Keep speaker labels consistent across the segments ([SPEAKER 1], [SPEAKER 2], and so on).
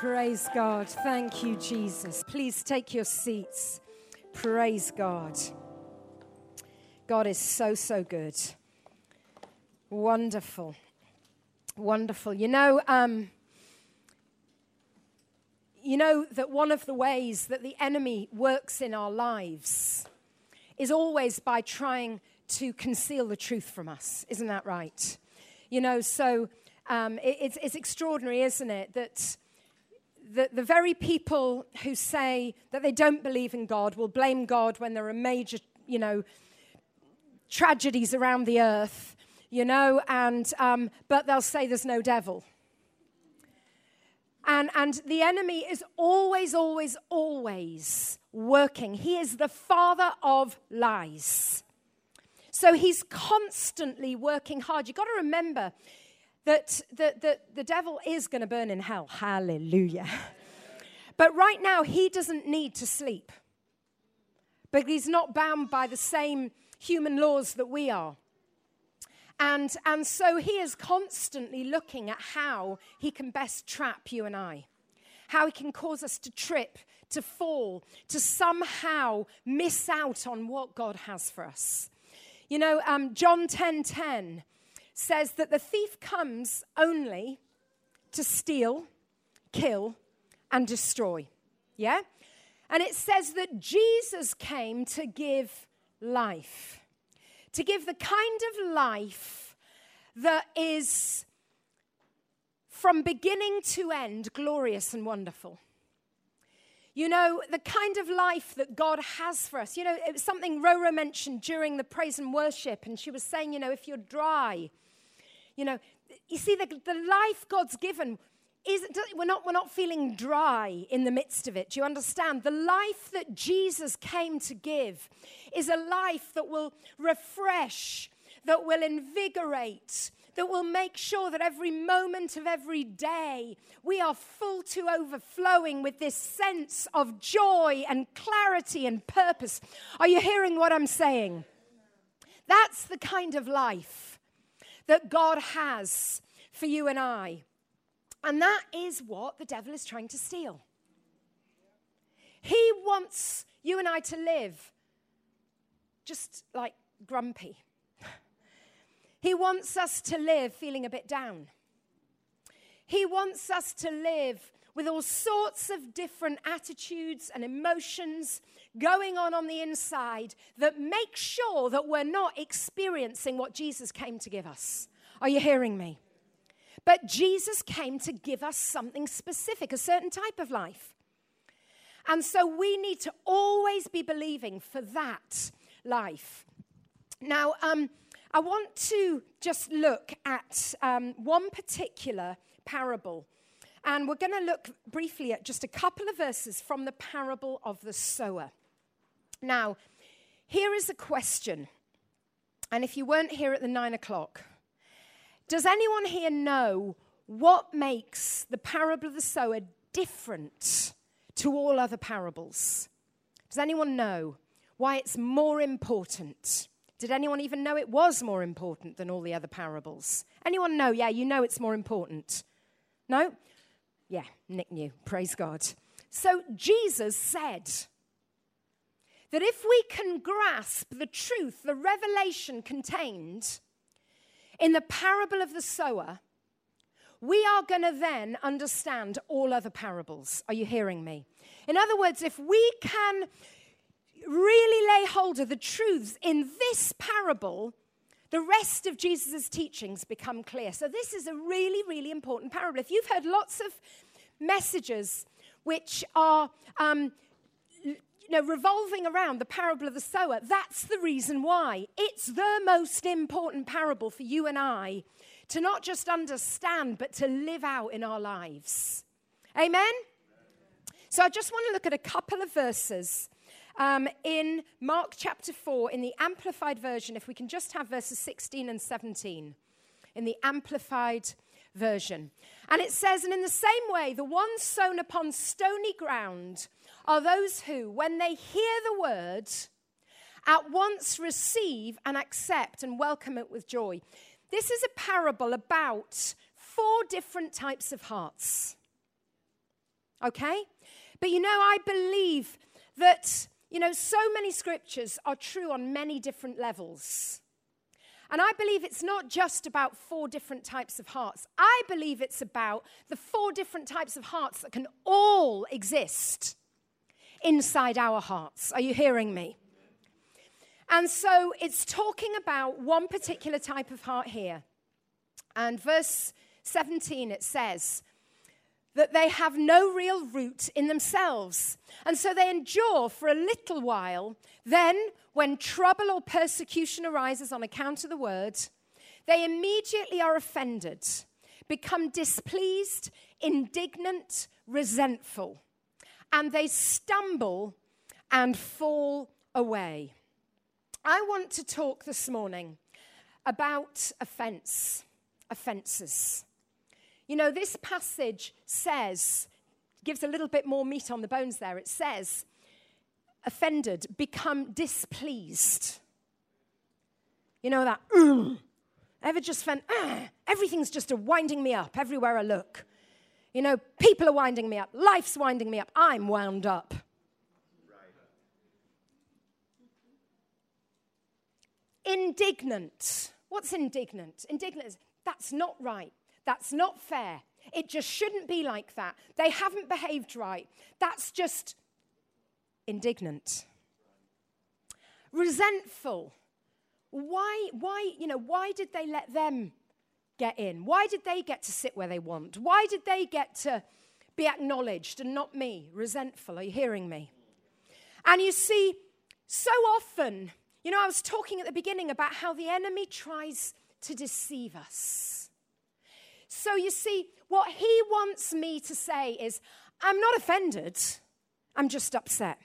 [SPEAKER 1] Praise God. Thank you, Jesus. Please take your seats. Praise God. God is so, so good. Wonderful. Wonderful. You know that one of the ways that the enemy works in our lives is always by trying to conceal the truth from us. Isn't that right? You know, so it's extraordinary, isn't it, that the very people who say that they don't believe in God will blame God when there are major, tragedies around the earth, but they'll say there's no devil. And the enemy is always, always, always working. He is the father of lies. So he's constantly working hard. You've got to remember that the devil is going to burn in hell. Hallelujah. But right now, he doesn't need to sleep. But he's not bound by the same human laws that we are. And so he is constantly looking at how he can best trap you and I. How he can cause us to trip, to fall, to somehow miss out on what God has for us. John 10:10 says that the thief comes only to steal, kill, and destroy. Yeah? And it says that Jesus came to give life. To give the kind of life that is from beginning to end glorious and wonderful. The kind of life that God has for us. It was something Roro mentioned during the praise and worship, and she was saying, if you're dry, you see, the life God's given, we're not feeling dry in the midst of it. Do you understand? The life that Jesus came to give is a life that will refresh, that will invigorate, that will make sure that every moment of every day we are full to overflowing with this sense of joy and clarity and purpose. Are you hearing what I'm saying? That's the kind of life that God has for you and I. And that is what the devil is trying to steal. He wants you and I to live just like grumpy. He wants us to live feeling a bit down. He wants us to live with all sorts of different attitudes and emotions going on the inside that make sure that we're not experiencing what Jesus came to give us. Are you hearing me? But Jesus came to give us something specific, a certain type of life. And so we need to always be believing for that life. Now, I want to just look at one particular parable. And we're going to look briefly at just a couple of verses from the parable of the sower. Now, here is a question. And if you weren't here at the 9 o'clock, does anyone here know what makes the parable of the sower different to all other parables? Does anyone know why it's more important? Did anyone even know it was more important than all the other parables? Anyone know? Yeah, you know it's more important. No? Yeah, Nick knew. Praise God. So Jesus said that if we can grasp the truth, the revelation contained in the parable of the sower, we are going to then understand all other parables. Are you hearing me? In other words, if we can really lay hold of the truths in this parable, the rest of Jesus' teachings become clear. So this is a really, really important parable. If you've heard lots of messages which are revolving around the parable of the sower, that's the reason why. It's the most important parable for you and I to not just understand, but to live out in our lives. Amen? So I just want to look at a couple of verses in Mark chapter 4, in the Amplified Version, if we can just have verses 16 and 17, in the Amplified Version. And it says, and in the same way, the ones sown upon stony ground are those who, when they hear the word, at once receive and accept and welcome it with joy. This is a parable about 4 different types of hearts. okay? But I believe that, so many scriptures are true on many different levels. And I believe it's not just about 4 different types of hearts. I believe it's about the 4 different types of hearts that can all exist inside our hearts. Are you hearing me? And so it's talking about one particular type of heart here. And verse 17, it says that they have no real root in themselves. And so they endure for a little while. Then, when trouble or persecution arises on account of the word, they immediately are offended, become displeased, indignant, resentful, and they stumble and fall away. I want to talk this morning about offenses. This passage gives a little bit more meat on the bones there. It says, offended, become displeased. That, ever just felt, everything's just winding me up everywhere I look. People are winding me up. Life's winding me up. I'm wound up. Indignant. What's indignant? Indignant is, that's not right. That's not fair. It just shouldn't be like that. They haven't behaved right. That's just indignant. Resentful. Why did they let them get in? Why did they get to sit where they want? Why did they get to be acknowledged and not me? Resentful. Are you hearing me? And you see, so often, I was talking at the beginning about how the enemy tries to deceive us. So you see, what he wants me to say is, I'm not offended, I'm just upset.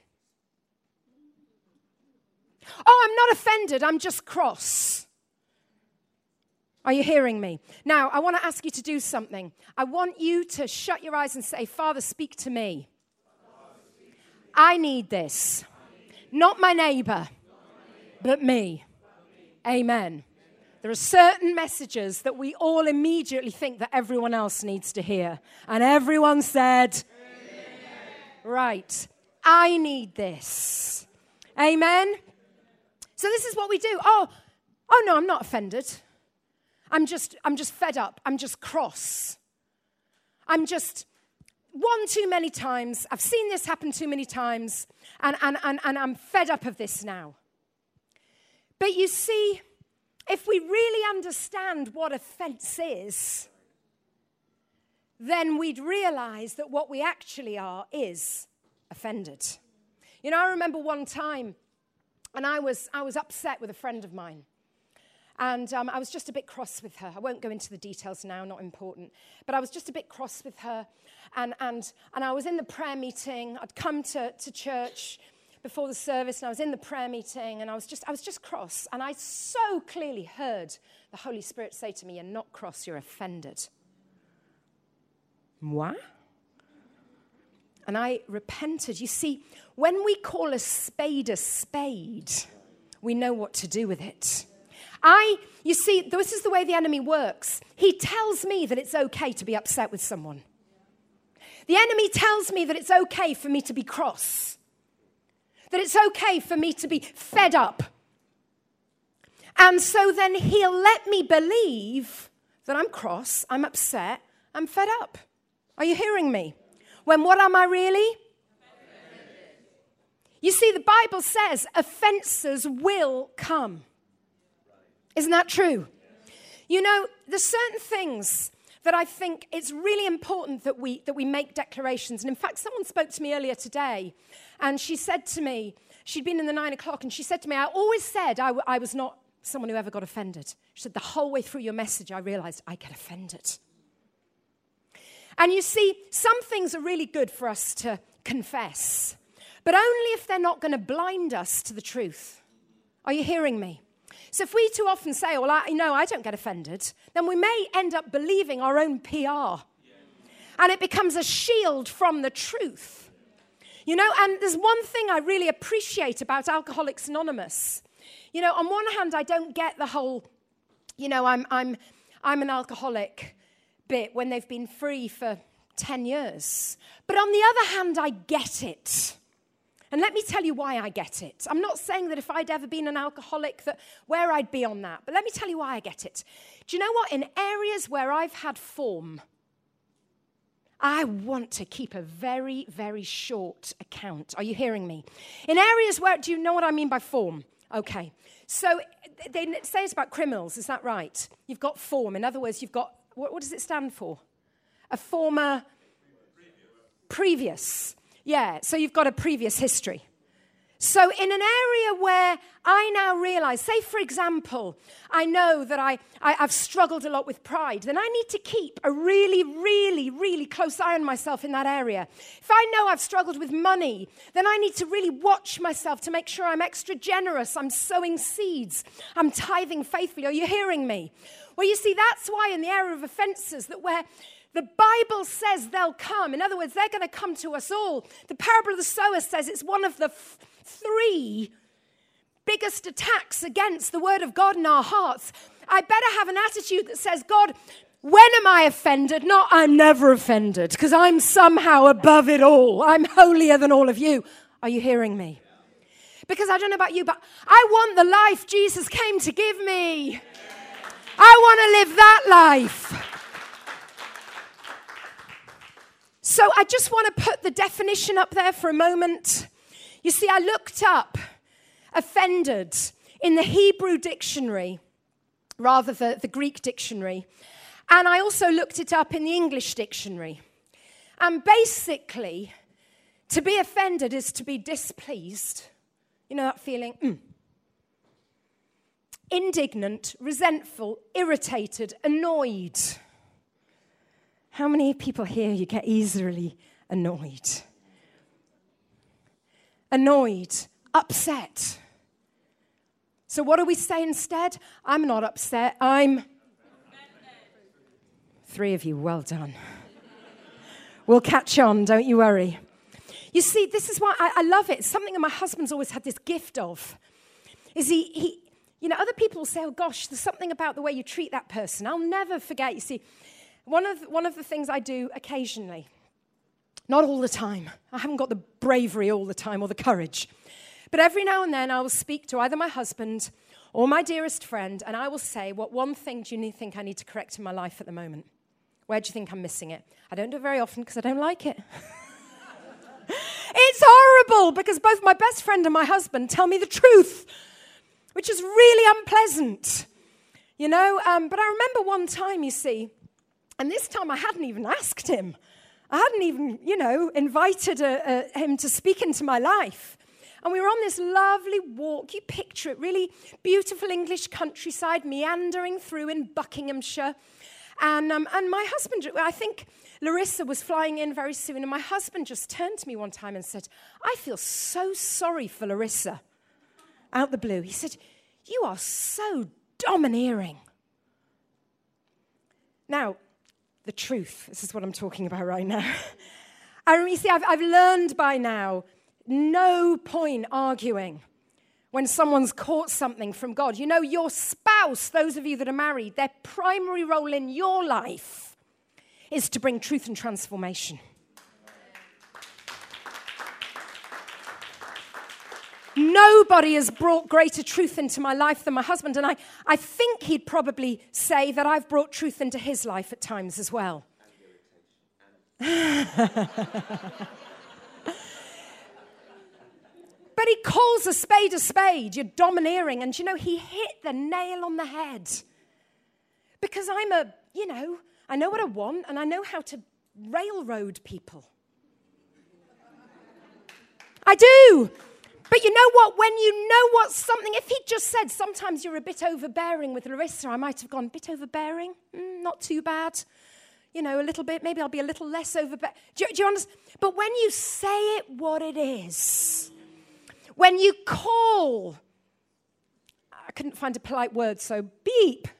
[SPEAKER 1] Oh, I'm not offended, I'm just cross. Are you hearing me? Now, I want to ask you to do something. I want you to shut your eyes and say, Father, speak to me. I need this. Not my neighbor, but me. Amen. There are certain messages that we all immediately think that everyone else needs to hear. And everyone said, amen. Right, I need this. Amen. So this is what we do. Oh no, I'm not offended. I'm just fed up. I'm just cross. I'm just one too many times. I've seen this happen too many times. And I'm fed up of this now. But you see, if we really understand what offense is, then we'd realize that what we actually are is offended. I remember one time, and I was upset with a friend of mine. And I was just a bit cross with her. I won't go into the details now, not important. But I was just a bit cross with her. And I was in the prayer meeting. I'd come to church before the service, and I was in the prayer meeting, and I was just cross. And I so clearly heard the Holy Spirit say to me, you're not cross, you're offended. What? And I repented. You see, when we call a spade, we know what to do with it. You see, this is the way the enemy works. He tells me that it's okay to be upset with someone. The enemy tells me that it's okay for me to be cross. That it's okay for me to be fed up. And so then he'll let me believe that I'm cross, I'm upset, I'm fed up. Are you hearing me? When what am I really? You see, the Bible says offenses will come. Isn't that true? There's certain things that I think it's really important that we make declarations. And in fact, someone spoke to me earlier today, and she said to me, she'd been in the 9 o'clock, and she said to me, I always said I was not someone who ever got offended. She said, the whole way through your message, I realized I get offended. And you see, some things are really good for us to confess, but only if they're not going to blind us to the truth. Are you hearing me? So if we too often say, well, I don't get offended, then we may end up believing our own PR. And it becomes a shield from the truth. And there's one thing I really appreciate about Alcoholics Anonymous. On one hand, I don't get the whole, I'm an alcoholic bit when they've been free for 10 years. But on the other hand, I get it. And let me tell you why I get it. I'm not saying that if I'd ever been an alcoholic, that where I'd be on that. But let me tell you why I get it. Do you know what? In areas where I've had form, I want to keep a very, very short account. Are you hearing me? In areas where, do you know what I mean by form? Okay. So they say it's about criminals. Is that right? You've got form. In other words, you've got, what does it stand for? A former... Previous. Yeah, so you've got a previous history. So in an area where I now realize, say for example, I know that I've struggled a lot with pride, then I need to keep a really, really, really close eye on myself in that area. If I know I've struggled with money, then I need to really watch myself to make sure I'm extra generous, I'm sowing seeds, I'm tithing faithfully. Are you hearing me? Well, you see, that's why in the area of offenses, that where the Bible says they'll come. In other words, they're going to come to us all. The parable of the sower says it's one of the three biggest attacks against the word of God in our hearts. I better have an attitude that says, God, when am I offended? Not I'm never offended, because I'm somehow above it all. I'm holier than all of you. Are you hearing me? Because I don't know about you, but I want the life Jesus came to give me. I want to live that life. So I just want to put the definition up there for a moment. You see, I looked up offended in the Hebrew dictionary, rather the Greek dictionary, and I also looked it up in the English dictionary. And basically, to be offended is to be displeased. You know that feeling? Indignant, resentful, irritated, annoyed. How many people here you get easily annoyed? Annoyed, upset. So what do we say instead? I'm not upset, I'm... Three of you, well done. We'll catch on, don't you worry. You see, this is why I love it. It's something that my husband's always had this gift of. Is he you know, other people will say, oh gosh, there's something about the way you treat that person. I'll never forget, you see, one of the things I do occasionally, not all the time, I haven't got the bravery all the time or the courage, but every now and then I will speak to either my husband or my dearest friend, and I will say, what one thing do you think I need to correct in my life at the moment? Where do you think I'm missing it? I don't do it very often because I don't like it. It's horrible because both my best friend and my husband tell me the truth, which is really unpleasant, you know. But I remember one time, you see, and this time I hadn't even asked him. I hadn't even, you know, invited him to speak into my life. And we were on this lovely walk. You picture it, really beautiful English countryside, meandering through in Buckinghamshire. And my husband, I think Larissa was flying in very soon, and my husband just turned to me one time and said, I feel so sorry for Larissa. Out the blue. He said, you are so domineering. Now, the truth, this is what I'm talking about right now. You see, I've learned by now, no point arguing when someone's caught something from God. You know, your spouse, those of you that are married, their primary role in your life is to bring truth and transformation. Nobody has brought greater truth into my life than my husband, and I think he'd probably say that I've brought truth into his life at times as well. But he calls a spade, you're domineering, and you know, he hit the nail on the head. Because I know what I want, and I know how to railroad people. I do. But you know what? When you know what's something, if he'd just said, sometimes you're a bit overbearing with Larissa, I might have gone, a bit overbearing? Not too bad. You know, a little bit, maybe I'll be a little less overbearing. Do you understand? But when you say it what it is, when you call, I couldn't find a polite word, so beep,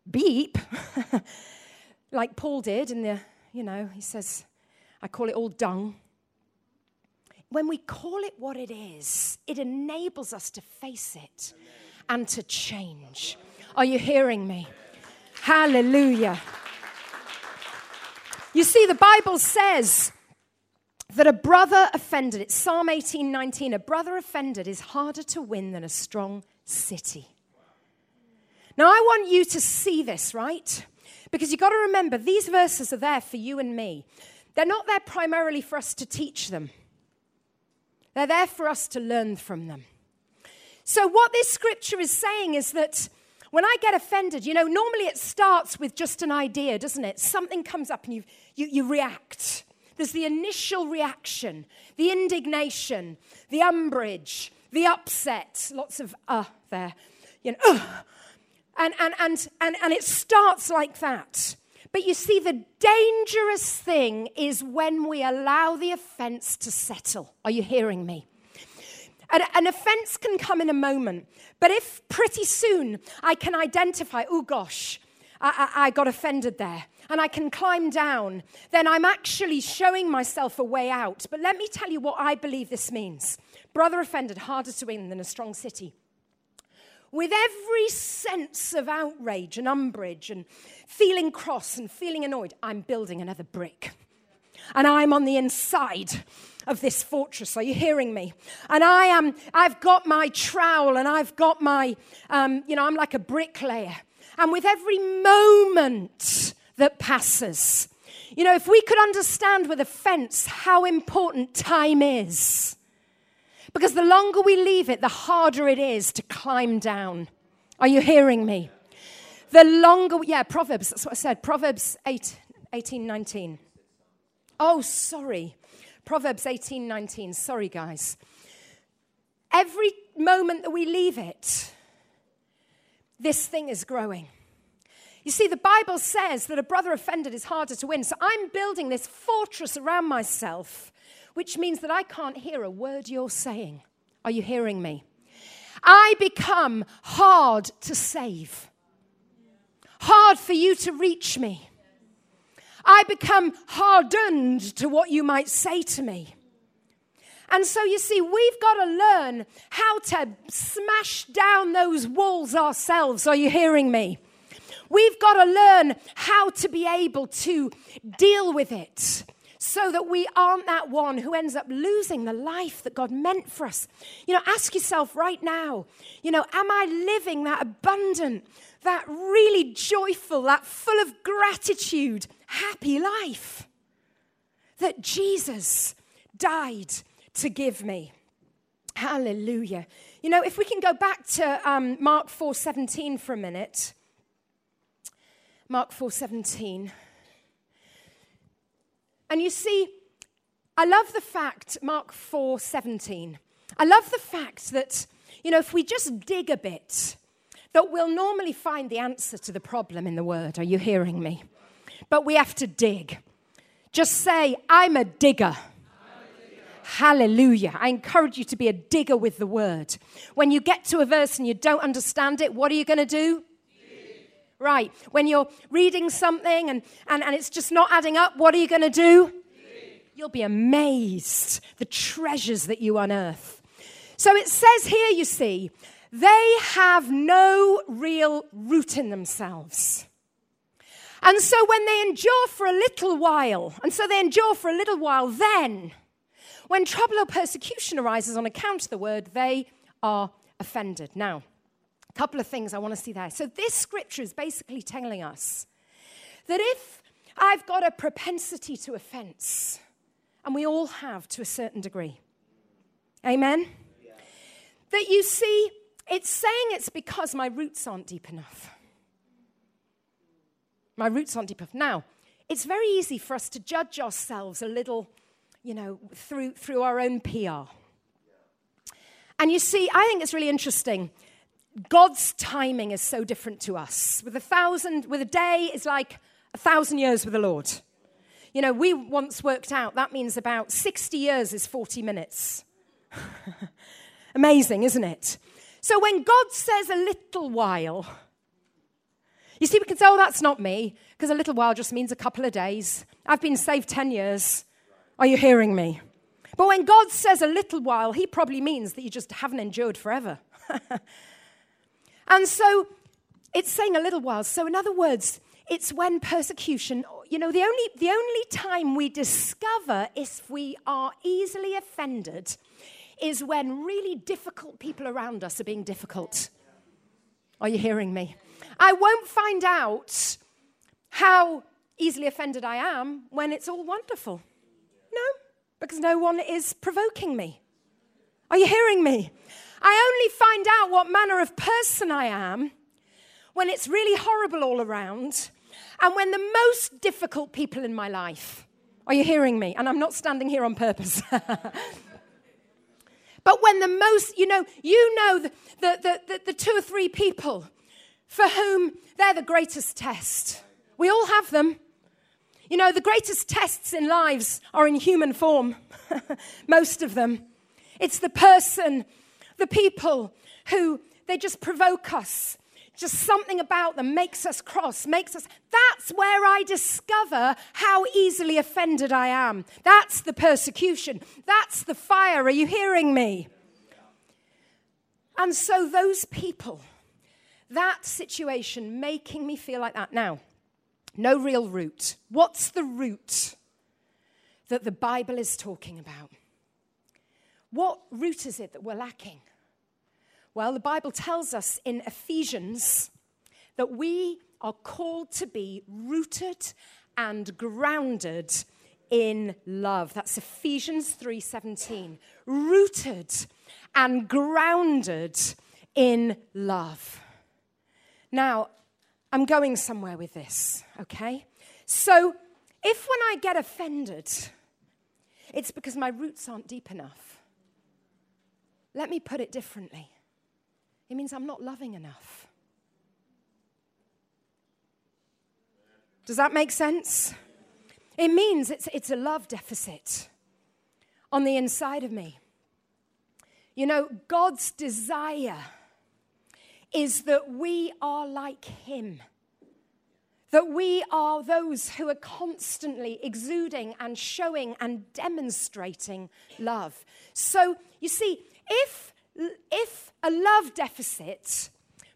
[SPEAKER 1] like Paul did in the, you know, he says, I call it all dung. When we call it what it is, it enables us to face it and to change. Are you hearing me? Hallelujah. You see, the Bible says that a brother offended, it's Psalm 18:19, a brother offended is harder to win than a strong city. Now, I want you to see this, right? Because you've got to remember, these verses are there for you and me. They're not there primarily for us to teach them. They're there for us to learn from them. So what this scripture is saying is that when I get offended, normally it starts with just an idea, doesn't it? Something comes up and you react. There's the initial reaction, the indignation, the umbrage, the upset. Lots of there. And it starts like that. But you see, the dangerous thing is when we allow the offense to settle. Are you hearing me? An offense can come in a moment. But if pretty soon I can identify, oh gosh, I got offended there, and I can climb down, then I'm actually showing myself a way out. But let me tell you what I believe this means. Brother offended, harder to win than a strong city. With every sense of outrage and umbrage and feeling cross and feeling annoyed, I'm building another brick. And I'm on the inside of this fortress. Are you hearing me? And I've got my trowel and I've got my, I'm like a bricklayer. And with every moment that passes, if we could understand with offense how important time is, because the longer we leave it, the harder it is to climb down. Are you hearing me? The longer, Proverbs, that's what I said. Proverbs 18:19. Oh, sorry. Proverbs 18:19. Sorry, guys. Every moment that we leave it, this thing is growing. You see, the Bible says that a brother offended is harder to win. So I'm building this fortress around myself, which means that I can't hear a word you're saying. Are you hearing me? I become hard to save. Hard for you to reach me. I become hardened to what you might say to me. And so you see, we've got to learn how to smash down those walls ourselves. Are you hearing me? We've got to learn how to be able to deal with it so that we aren't that one who ends up losing the life that God meant for us. Ask yourself right now, am I living that abundant, that really joyful, that full of gratitude, happy life that Jesus died to give me? Hallelujah. If we can go back to Mark 4:17 for a minute. Mark 4:17. And you see, I love the fact, Mark 4:17, I love the fact that, if we just dig a bit, that we'll normally find the answer to the problem in the Word. Are you hearing me? But we have to dig. Just say, I'm a digger. Hallelujah. I encourage you to be a digger with the Word. When you get to a verse and you don't understand it, what are you going to do? Right. When you're reading something and it's just not adding up, what are you going to do? You'll be amazed the treasures that you unearth. So it says here, you see, they have no real root in themselves. And so when they endure for a little while, then when trouble or persecution arises on account of the word, they are offended. Now, a couple of things I want to see there. So this scripture is basically telling us that if I've got a propensity to offense, and we all have to a certain degree, amen? Yeah. That you see, it's saying it's because my roots aren't deep enough. My roots aren't deep enough. Now, it's very easy for us to judge ourselves a little, through our own PR. And you see, I think it's really interesting. God's timing is so different to us. With a day is like 1,000 years with the Lord. We once worked out that means about 60 years is 40 minutes. Amazing, isn't it? So when God says a little while, you see, we can say, oh, that's not me, because a little while just means a couple of days. I've been saved 10 years. Are you hearing me? But when God says a little while, he probably means that you just haven't endured forever. And so it's saying a little while. So in other words, it's when persecution, the only time we discover if we are easily offended is when really difficult people around us are being difficult. Are you hearing me? I won't find out how easily offended I am when it's all wonderful. No, because no one is provoking me. Are you hearing me? I only find out what manner of person I am when it's really horrible all around and when the most difficult people in my life, are you hearing me? And I'm not standing here on purpose. But when the most, the 2 or 3 people for whom they're the greatest test. We all have them. The greatest tests in lives are in human form, most of them. It's the people who, they just provoke us. Just something about them makes us cross, that's where I discover how easily offended I am. That's the persecution. That's the fire. Are you hearing me? And so those people, that situation making me feel like that. Now, no real root. What's the root that the Bible is talking about? What root is it that we're lacking? Well, the Bible tells us in Ephesians that we are called to be rooted and grounded in love. That's Ephesians 3:17. Rooted and grounded in love. Now, I'm going somewhere with this, okay? So, if when I get offended, it's because my roots aren't deep enough, let me put it differently. It means I'm not loving enough. Does that make sense? It means it's a love deficit on the inside of me. God's desire is that we are like him. That we are those who are constantly exuding and showing and demonstrating love. So, you see, if a love deficit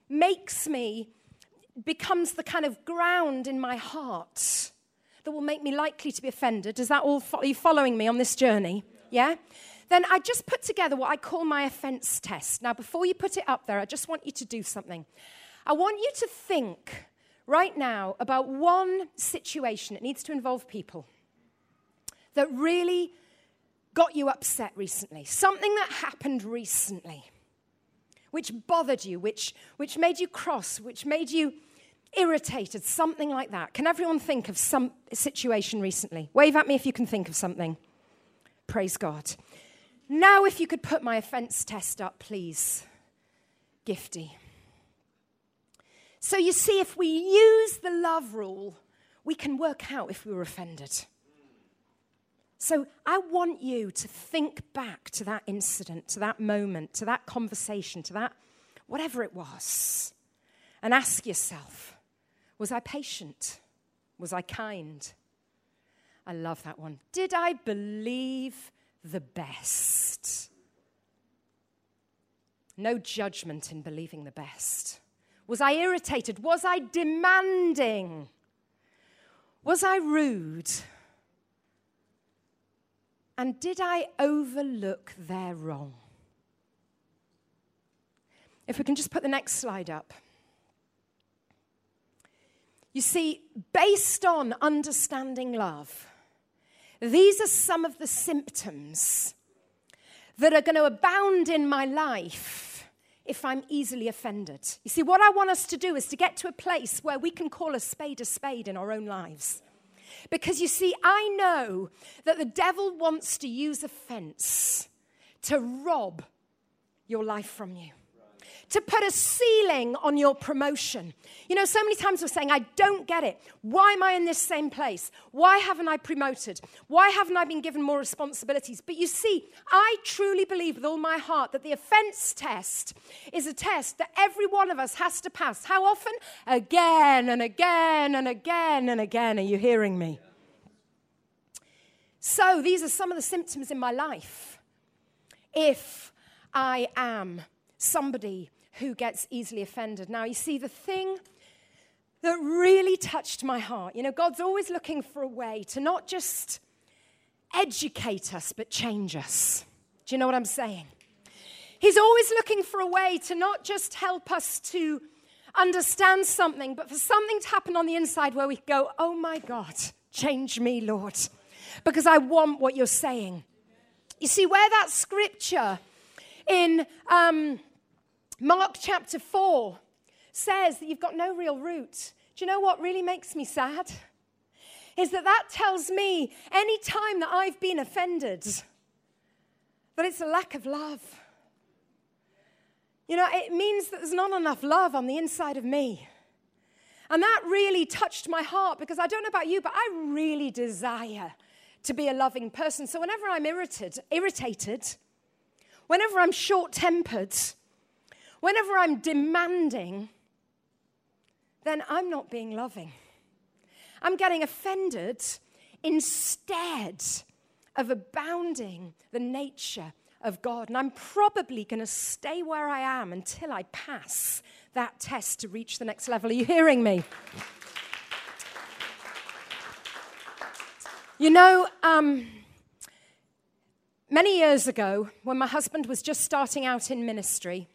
[SPEAKER 1] becomes the kind of ground in my heart that will make me likely to be offended, are you following me on this journey? Yeah? Then I just put together what I call my offense test. Now, before you put it up there, I just want you to do something. I want you to think right now about one situation, it needs to involve people, that really got you upset recently. Something that happened recently, which bothered you, which made you cross, which made you irritated, something like that. Can everyone think of some situation recently? Wave at me if you can think of something. Praise God. Now, if you could put my offense test up, please. Gifty. So you see, if we use the love rule, we can work out if we were offended. So I want you to think back to that incident, to that moment, to that conversation, to that whatever it was, and ask yourself, was I patient? Was I kind? I love that one. Did I believe the best? No judgment in believing the best. Was I irritated? Was I demanding? Was I rude? And did I overlook their wrong? If we can just put the next slide up. You see, based on understanding love, these are some of the symptoms that are going to abound in my life if I'm easily offended. You see, what I want us to do is to get to a place where we can call a spade in our own lives. Because you see, I know that the devil wants to use offense to rob your life from you. To put a ceiling on your promotion. So many times we're saying, I don't get it. Why am I in this same place? Why haven't I promoted? Why haven't I been given more responsibilities? But you see, I truly believe with all my heart that the offense test is a test that every one of us has to pass. How often? Again and again and again and again. Are you hearing me? So these are some of the symptoms in my life. If I am somebody who gets easily offended. Now, you see, the thing that really touched my heart. You know, God's always looking for a way to not just educate us, but change us. Do you know what I'm saying? He's always looking for a way to not just help us to understand something, but for something to happen on the inside where we go, oh my God, change me, Lord, because I want what you're saying. You see, where that scripture in Mark chapter 4 says that you've got no real root, do you know what really makes me sad? Is that tells me any time that I've been offended, that it's a lack of love. You know, it means that there's not enough love on the inside of me. And that really touched my heart, because I don't know about you, but I really desire to be a loving person. So whenever I'm irritated, whenever I'm short-tempered, whenever I'm demanding, then I'm not being loving. I'm getting offended instead of abounding the nature of God. And I'm probably going to stay where I am until I pass that test to reach the next level. Are you hearing me? You know, many years ago, when my husband was just starting out in ministry,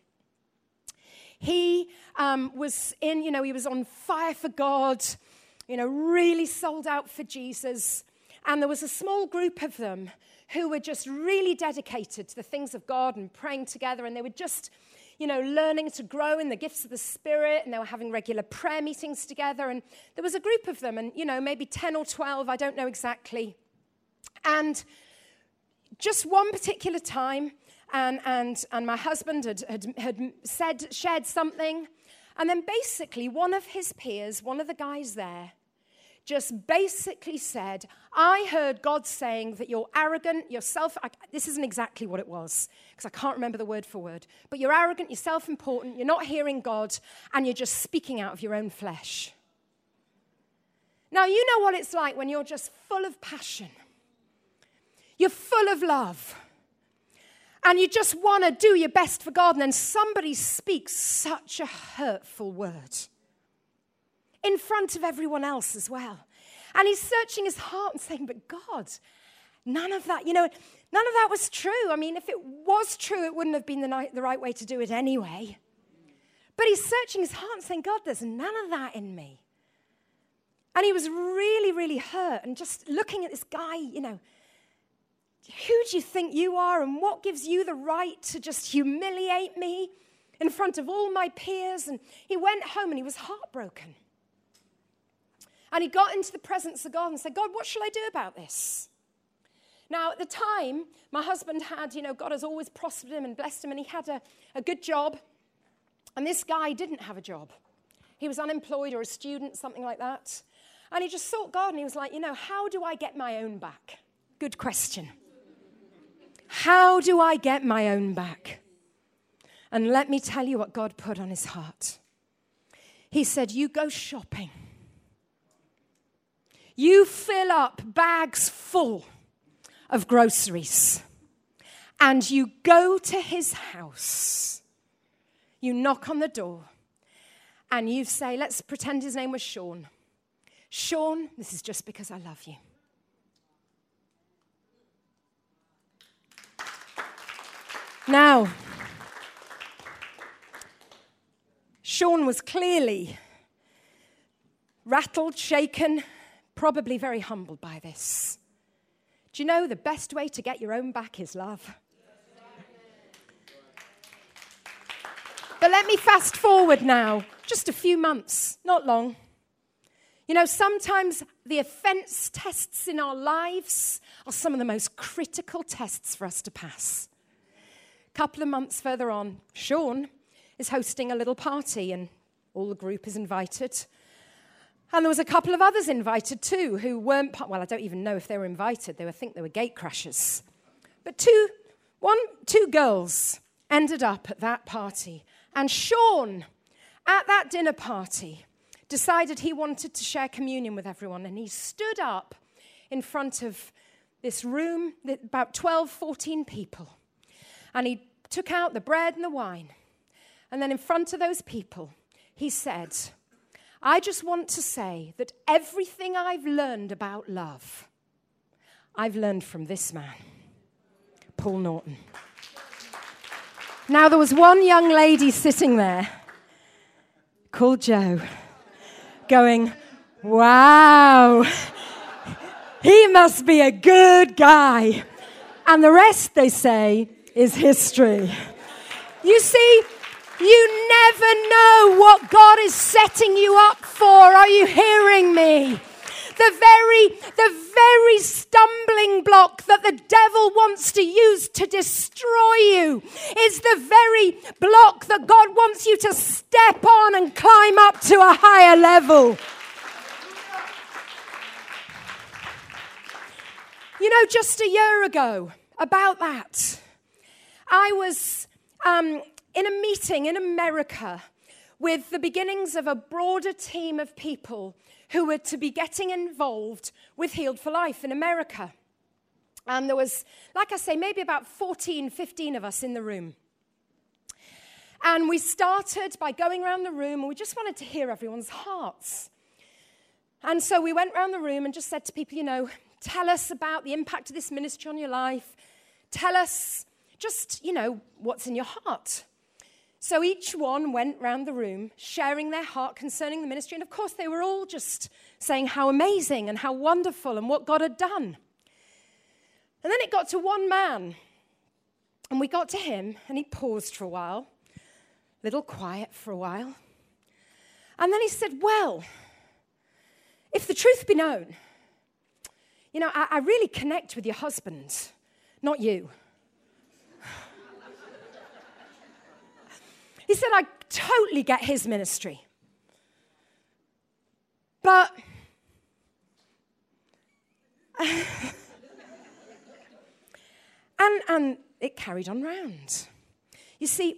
[SPEAKER 1] he was he was on fire for God, really sold out for Jesus. And there was a small group of them who were just really dedicated to the things of God and praying together. And they were just, learning to grow in the gifts of the Spirit. And they were having regular prayer meetings together. And there was a group of them, and, maybe 10 or 12, I don't know exactly. And just one particular time, and my husband had shared something. And then basically one of his peers, one of the guys there, just basically said, I heard God saying that you're arrogant, this isn't exactly what it was, because I can't remember the word for word, but you're arrogant, you're self-important, you're not hearing God, and you're just speaking out of your own flesh. Now, you know what it's like when you're just full of passion. You're full of love. And you just want to do your best for God, and then somebody speaks such a hurtful word in front of everyone else as well. And he's searching his heart and saying, but God, none of that was true. I mean, if it was true, it wouldn't have been the right way to do it anyway. But he's searching his heart and saying, God, there's none of that in me. And he was really, really hurt, and just looking at this guy, who do you think you are, and what gives you the right to just humiliate me in front of all my peers? And he went home and he was heartbroken. And he got into the presence of God and said, God, what shall I do about this? Now, at the time, my husband had, God has always prospered him and blessed him, and he had a good job. And this guy didn't have a job. He was unemployed or a student, something like that. And he just sought God, and he was like, how do I get my own back? Good question. How do I get my own back? And let me tell you what God put on his heart. He said, you go shopping. You fill up bags full of groceries, and you go to his house. You knock on the door, and you say, let's pretend his name was Sean. Sean, this is just because I love you. Now, Sean was clearly rattled, shaken, probably very humbled by this. Do you know the best way to get your own back is love? But let me fast forward now, just a few months, not long. Sometimes the offense tests in our lives are some of the most critical tests for us to pass. A couple of months further on, Sean is hosting a little party, and all the group is invited. And there was a couple of others invited too who weren't, I don't even know if they were invited. I think they were gate crashers. But two girls ended up at that party. And Sean, at that dinner party, decided he wanted to share communion with everyone. And he stood up in front of this room, about 12, 14 people. And he took out the bread and the wine. And then in front of those people, he said, I just want to say that everything I've learned about love, I've learned from this man, Paul Norton. Now, there was one young lady sitting there called Jo going, wow, he must be a good guy. And the rest, they say, is history. You see, you never know what God is setting you up for. Are you hearing me? The very stumbling block that the devil wants to use to destroy you is the very block that God wants you to step on and climb up to a higher level. You know, just a year ago, about that, I was in a meeting in America with the beginnings of a broader team of people who were to be getting involved with Healed for Life in America. And there was, like I say, maybe about 14, 15 of us in the room. And we started by going around the room, and we just wanted to hear everyone's hearts. And so we went around the room and just said to people, you know, tell us about the impact of this ministry on your life. Tell us just, you know, what's in your heart. So each one went round the room sharing their heart concerning the ministry. And of course, they were all just saying how amazing and how wonderful and what God had done. And then it got to one man. And we got to him, and he paused for a while, a little quiet for a while. And then he said, well, if the truth be known, you know, I really connect with your husband, not you. He said, I totally get his ministry. But and it carried on round. You see,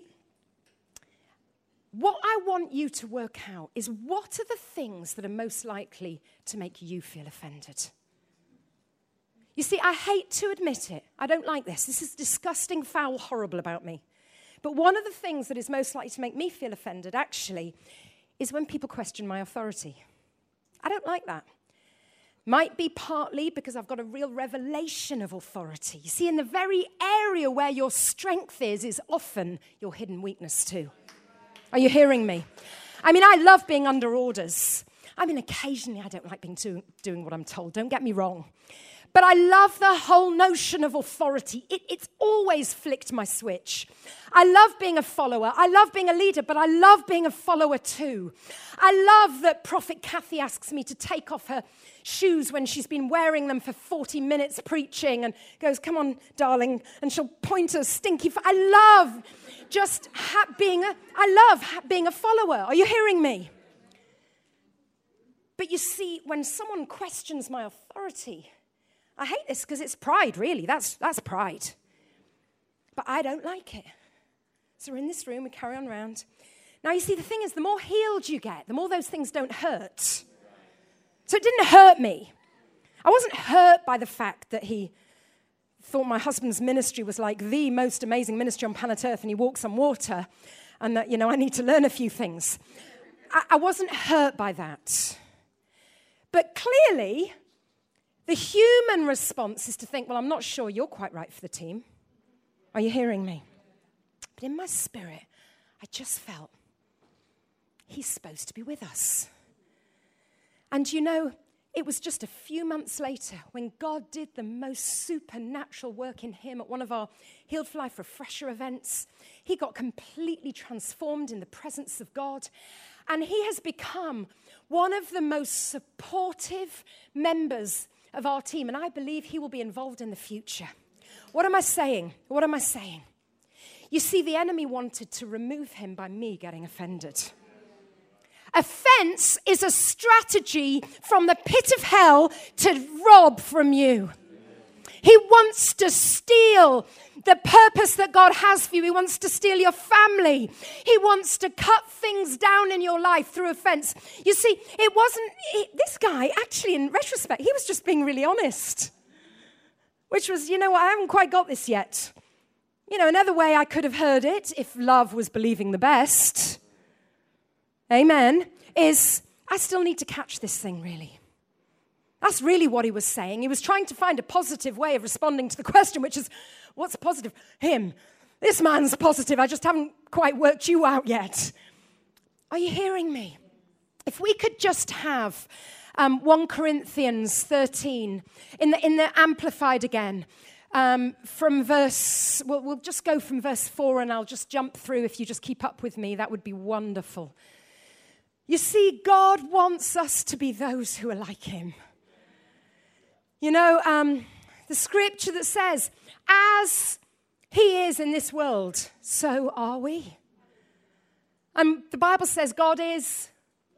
[SPEAKER 1] what I want you to work out is what are the things that are most likely to make you feel offended. You see, I hate to admit it. I don't like this. This is disgusting, foul, horrible about me. But one of the things that is most likely to make me feel offended, actually, is when people question my authority. I don't like that. Might be partly because I've got a real revelation of authority. You see, in the very area where your strength is often your hidden weakness too. Are you hearing me? I mean, I love being under orders. I mean, occasionally I don't like doing what I'm told. Don't get me wrong. But I love the whole notion of authority. It's always flicked my switch. I love being a follower. I love being a leader, but I love being a follower too. I love that Prophet Kathy asks me to take off her shoes when she's been wearing them for 40 minutes preaching and goes, come on, darling, and she'll point a stinky... I love just being a follower. Are you hearing me? But you see, when someone questions my authority... I hate this because it's pride, really. That's pride. But I don't like it. So we're in this room, we carry on round. Now, you see, the thing is, the more healed you get, the more those things don't hurt. So it didn't hurt me. I wasn't hurt by the fact that he thought my husband's ministry was like the most amazing ministry on planet Earth and he walks on water and that, you know, I need to learn a few things. I wasn't hurt by that. But clearly... the human response is to think, well, I'm not sure you're quite right for the team. Are you hearing me? But in my spirit, I just felt he's supposed to be with us. And you know, it was just a few months later when God did the most supernatural work in him at one of our Healed for Life refresher events. He got completely transformed in the presence of God. And he has become one of the most supportive members of our team, and I believe he will be involved in the future. What am I saying? What am I saying? You see, the enemy wanted to remove him by me getting offended. Offense is a strategy from the pit of hell to rob from you. He wants to steal the purpose that God has for you. He wants to steal your family. He wants to cut things down in your life through offense. You see, this guy, actually, in retrospect, he was just being really honest. Which was, you know what, I haven't quite got this yet. You know, another way I could have heard it, if love was believing the best, amen, is, I still need to catch this thing, really. That's really what he was saying. He was trying to find a positive way of responding to the question, which is, what's positive? Him. This man's positive. I just haven't quite worked you out yet. Are you hearing me? If we could just have 1 Corinthians 13 in the Amplified again, from verse, we'll just go from verse 4 and I'll just jump through. If you just keep up with me, that would be wonderful. You see, God wants us to be those who are like him. You know, the scripture that says, as he is in this world, so are we. The Bible says God is.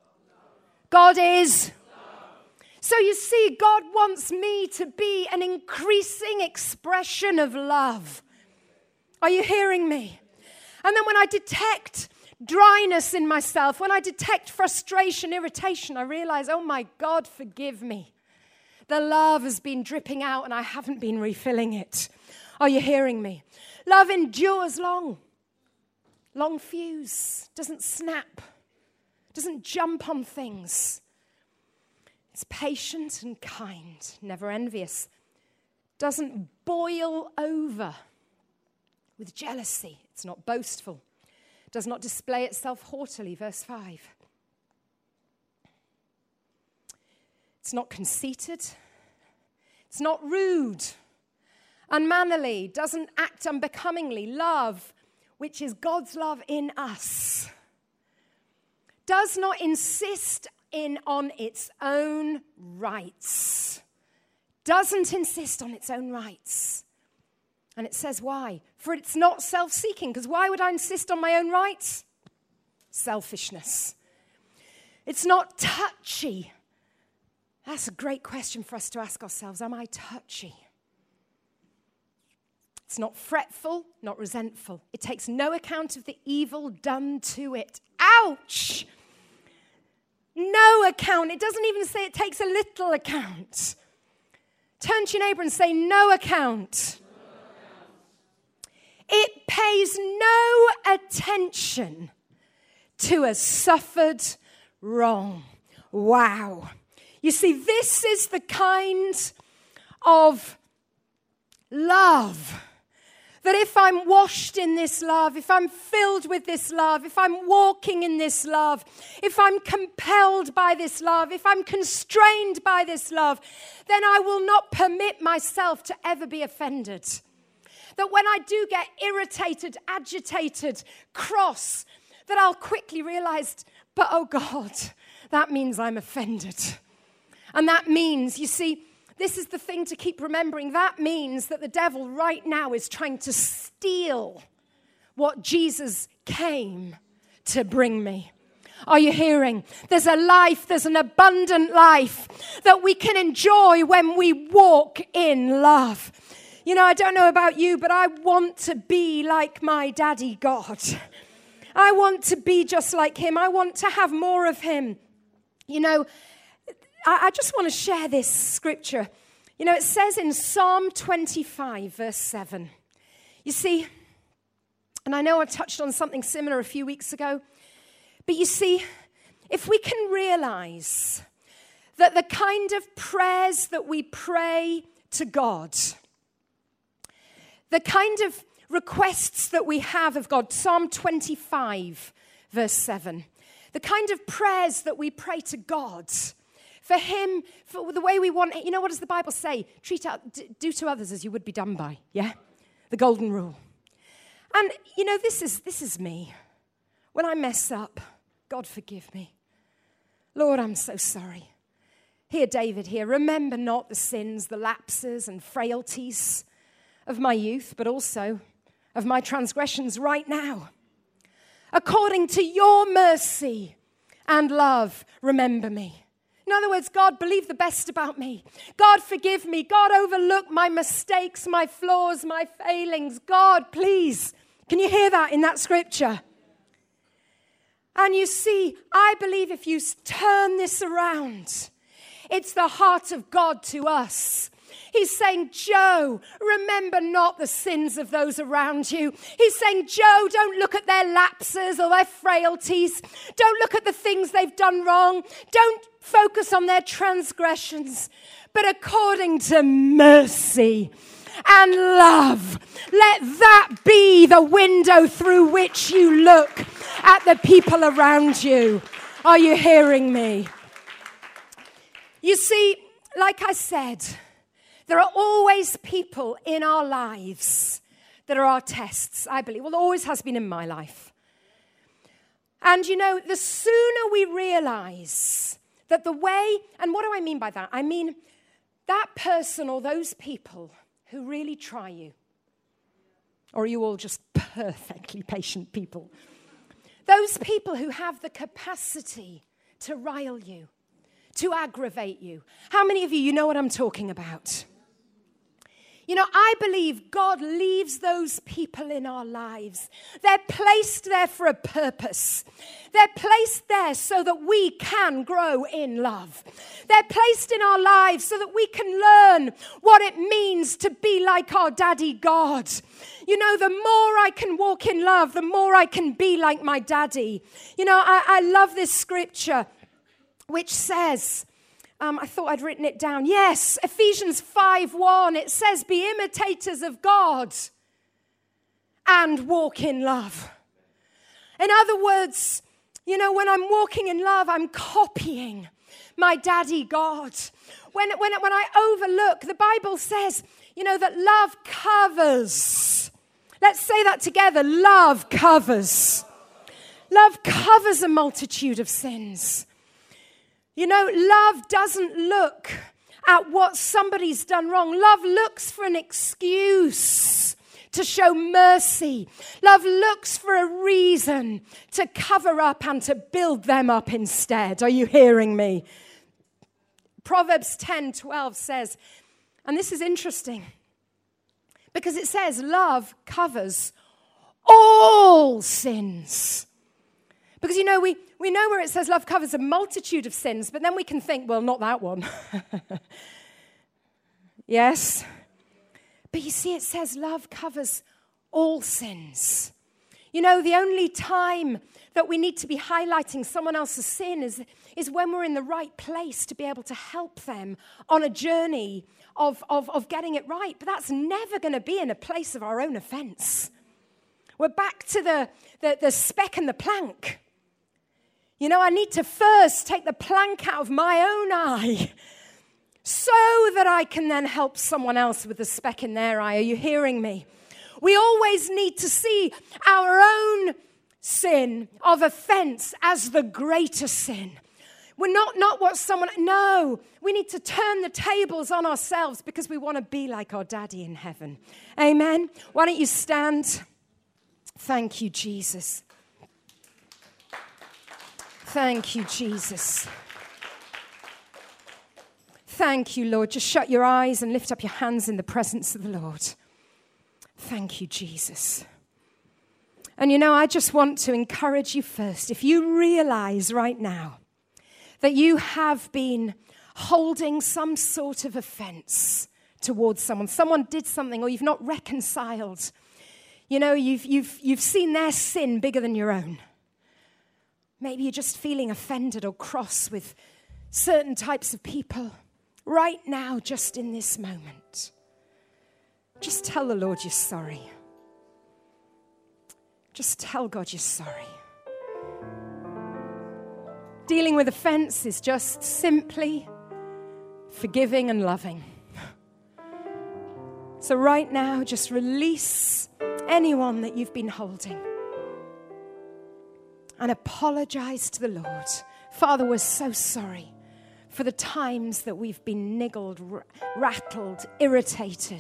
[SPEAKER 1] So you see, God wants me to be an increasing expression of love. Are you hearing me? And then when I detect dryness in myself, when I detect frustration, irritation, I realize, oh my God, forgive me. The love has been dripping out and I haven't been refilling it. Are you hearing me? Love endures long. Long fuse, doesn't snap, doesn't jump on things. It's patient and kind, never envious, doesn't boil over with jealousy. It's not boastful, does not display itself haughtily, verse 5. It's not conceited, it's not rude, unmannerly, doesn't act unbecomingly. Love, which is God's love in us, does not insist on its own rights. Doesn't insist on its own rights. And it says why? For it's not self-seeking. Because why would I insist on my own rights? Selfishness. It's not touchy. That's a great question for us to ask ourselves. Am I touchy? It's not fretful, not resentful. It takes no account of the evil done to it. Ouch! No account. It doesn't even say it takes a little account. Turn to your neighbor and say, no account. It pays no attention to a suffered wrong. Wow. You see, this is the kind of love that if I'm washed in this love, if I'm filled with this love, if I'm walking in this love, if I'm compelled by this love, if I'm constrained by this love, then I will not permit myself to ever be offended. That when I do get irritated, agitated, cross, that I'll quickly realize, but oh God, that means I'm offended. And that means, you see, this is the thing to keep remembering. That means that the devil right now is trying to steal what Jesus came to bring me. Are you hearing? There's a life, there's an abundant life that we can enjoy when we walk in love. You know, I don't know about you, but I want to be like my daddy God. I want to be just like him. I want to have more of him. You know, I just want to share this scripture. You know, it says in Psalm 25, verse 7. You see, and I know I touched on something similar a few weeks ago, but you see, if we can realize that the kind of prayers that we pray to God, the kind of requests that we have of God, Psalm 25, verse 7, the kind of prayers that we pray to God, for him, for the way we want it. You know, what does the Bible say? Do to others as you would be done by, yeah? The golden rule. And, you know, this is me. When I mess up, God forgive me. Lord, I'm so sorry. Hear David here. Remember not the sins, the lapses and frailties of my youth, but also of my transgressions right now. According to your mercy and love, remember me. In other words, God, believe the best about me. God, forgive me. God, overlook my mistakes, my flaws, my failings. God, please. Can you hear that in that scripture? And you see, I believe if you turn this around, it's the heart of God to us. He's saying, Joe, remember not the sins of those around you. He's saying, Joe, don't look at their lapses or their frailties. Don't look at the things they've done wrong. Don't focus on their transgressions. But according to mercy and love, let that be the window through which you look at the people around you. Are you hearing me? You see, like I said, there are always people in our lives that are our tests, I believe. Well, there always has been in my life. And you know, the sooner we realize that the way, and what do I mean by that? I mean, that person or those people who really try you, or are you all just perfectly patient people? Those people who have the capacity to rile you, to aggravate you. How many of you know what I'm talking about? You know, I believe God leaves those people in our lives. They're placed there for a purpose. They're placed there so that we can grow in love. They're placed in our lives so that we can learn what it means to be like our daddy God. You know, the more I can walk in love, the more I can be like my daddy. You know, I love this scripture which says, I thought I'd written it down. Yes, Ephesians 5:1. It says, be imitators of God and walk in love. In other words, you know, when I'm walking in love, I'm copying my daddy God. When I overlook, the Bible says, you know, that love covers. Let's say that together. Love covers. Love covers a multitude of sins. You know, love doesn't look at what somebody's done wrong. Love looks for an excuse to show mercy. Love looks for a reason to cover up and to build them up instead. Are you hearing me? Proverbs 10:12 says, and this is interesting, because it says love covers all sins. Because, you know, we know where it says love covers a multitude of sins, but then we can think, well, not that one. Yes. But you see, it says love covers all sins. You know, the only time that we need to be highlighting someone else's sin is when we're in the right place to be able to help them on a journey of getting it right. But that's never going to be in a place of our own offense. We're back to the speck and the plank. You know, I need to first take the plank out of my own eye so that I can then help someone else with the speck in their eye. Are you hearing me? We always need to see our own sin of offense as the greater sin. We're not what someone, no, we need to turn the tables on ourselves because we want to be like our daddy in heaven. Amen. Why don't you stand? Thank you, Jesus. Thank you, Jesus. Thank you, Lord. Just shut your eyes and lift up your hands in the presence of the Lord. Thank you, Jesus. And you know, I just want to encourage you first. If you realize right now that you have been holding some sort of offense towards someone did something, or you've not reconciled, you know, you've seen their sin bigger than your own. Maybe you're just feeling offended or cross with certain types of people. Right now, just in this moment, just tell the Lord you're sorry. Just tell God you're sorry. Dealing with offense is just simply forgiving and loving. So right now, just release anyone that you've been holding. And apologize to the Lord. Father, we're so sorry for the times that we've been niggled, rattled, irritated.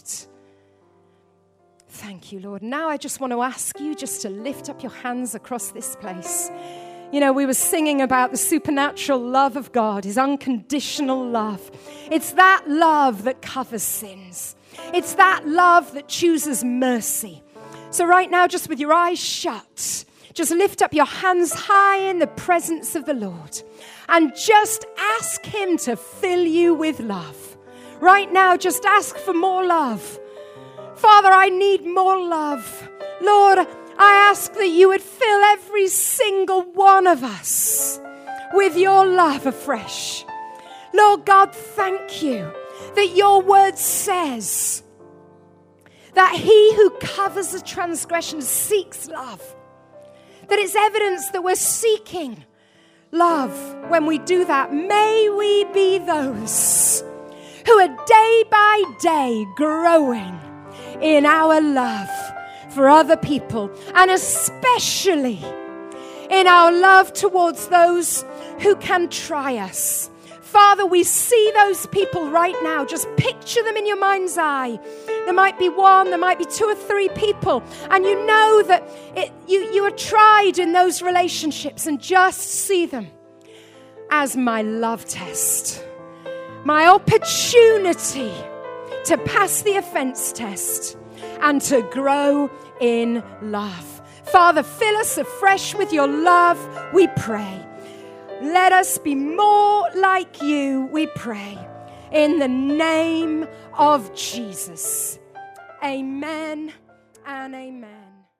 [SPEAKER 1] Thank you, Lord. Now I just want to ask you just to lift up your hands across this place. You know, we were singing about the supernatural love of God, his unconditional love. It's that love that covers sins. It's that love that chooses mercy. So right now, just with your eyes shut, just lift up your hands high in the presence of the Lord and just ask him to fill you with love. Right now, just ask for more love. Father, I need more love. Lord, I ask that you would fill every single one of us with your love afresh. Lord God, thank you that your word says that he who covers a transgression seeks love. That it's evidence that we're seeking love when we do that. May we be those who are day by day growing in our love for other people, and especially in our love towards those who can try us. Father, we see those people right now. Just picture them in your mind's eye. There might be one, there might be two or three people, and you know that you are tried in those relationships, and just see them as my love test, my opportunity to pass the offense test and to grow in love. Father, fill us afresh with your love, we pray. Let us be more like you, we pray. In the name of Jesus. Amen and amen.